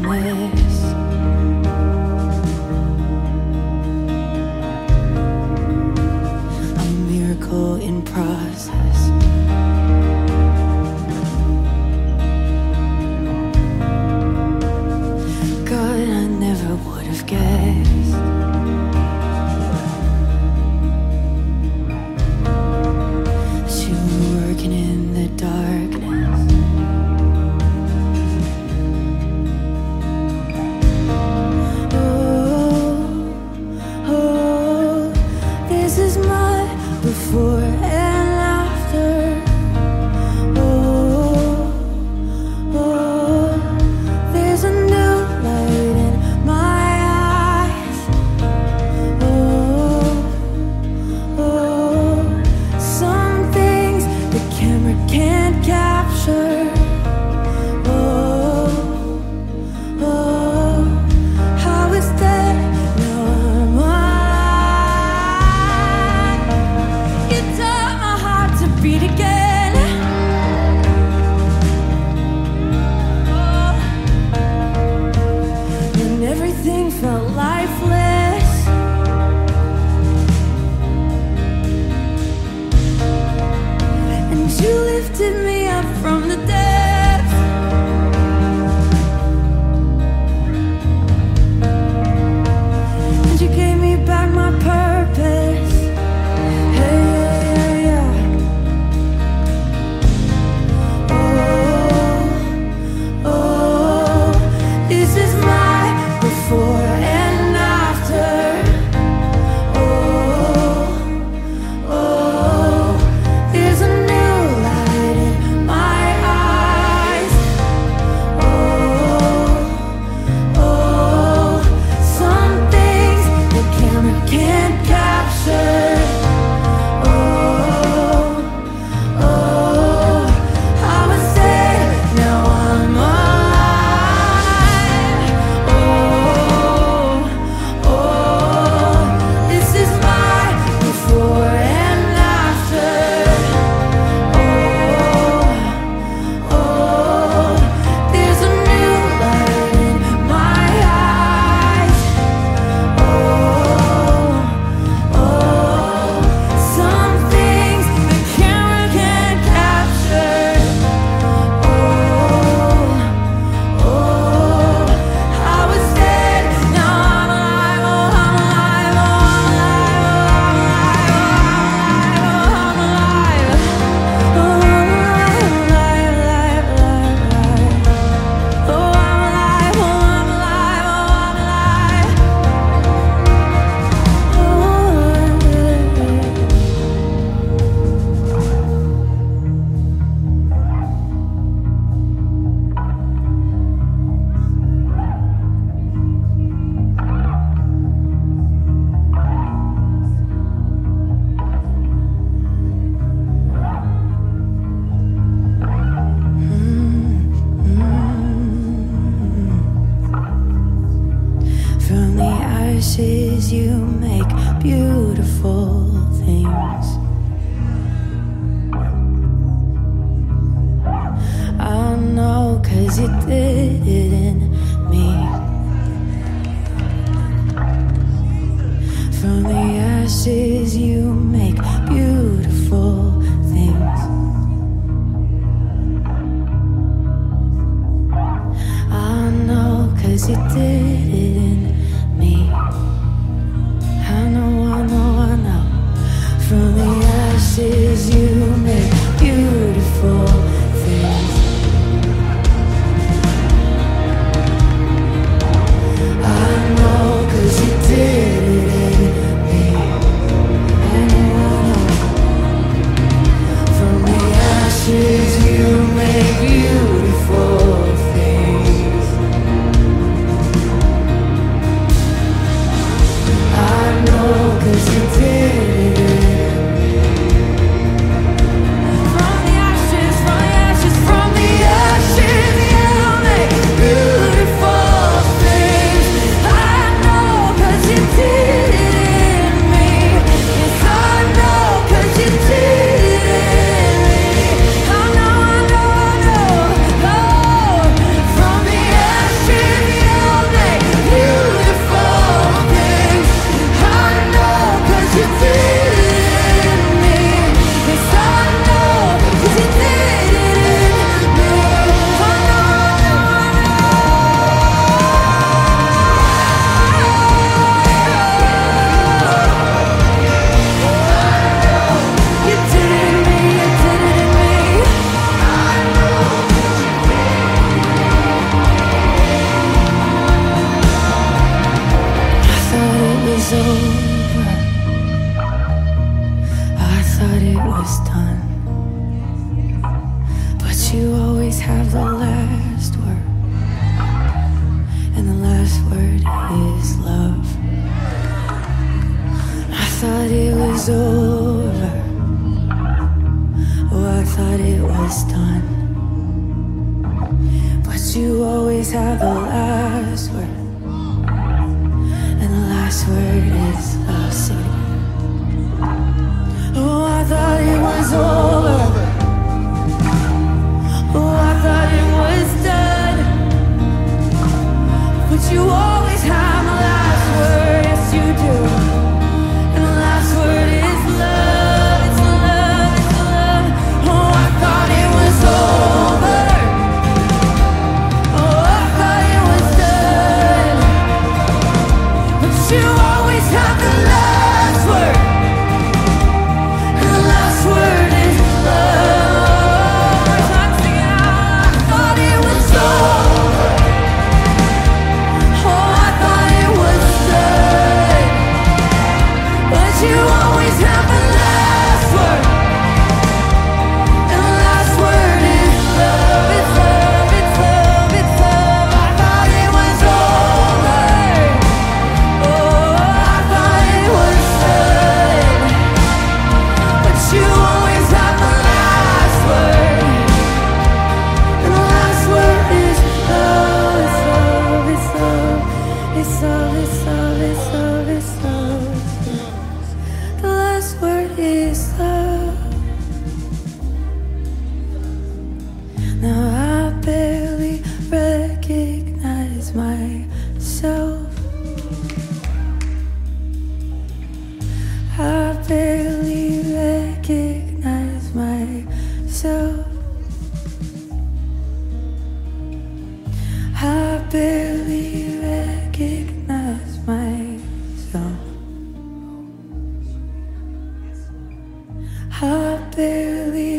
this. A miracle in process. God, I never would have guessed. That you were working in the darkness. Before and after, there's a new light in my eyes. Some things the camera can't capture. I was dead, now I'm alive. You taught my heart to beat again. When everything felt lifeless. And you lifted me up from the depths. And you gave me back my purpose. Before and after, there's a new light in my eyes. Some things the camera can't capture. I was dead, now I'm alive. This is my before and after. There's a new light in my eyes. Some things the camera can't capture. I was dead, now I'm alive. I'm alive. From the ashes you make beautiful things. I know 'cause you did it in me. From the ashes you make beautiful things. I know 'cause you did it in me. I know. From the ashes you make beautiful things. I know 'cause you did it in me. I know. From the ashes you make beautiful things. was over. I thought it was done, but you always have the last word, and the last word is love. I thought it was over. Oh, I thought it was done, but you always have the last word, and the last word is love. Sing it again. Oh, I thought it was over. Oh, I thought it was done, but you always have the last word. Yes, you do. And the last word is love. It's love, it's love. Oh, I thought it was over. Oh, I thought it was done, but you always have the last word. And the last word is love. I'm singing out. I thought it was over. Oh, I thought it was done, but you always have the last word. And the last word is love. It's love, it's love, it's love. I thought it was over. Oh, I thought it was done, but you always have the last word. And the last word is love. It's love, it's love, it's love, it's love, it's love, it's love. The last word is love. Now I barely recognize myself. I barely recognize myself. I barely recognize myself. I barely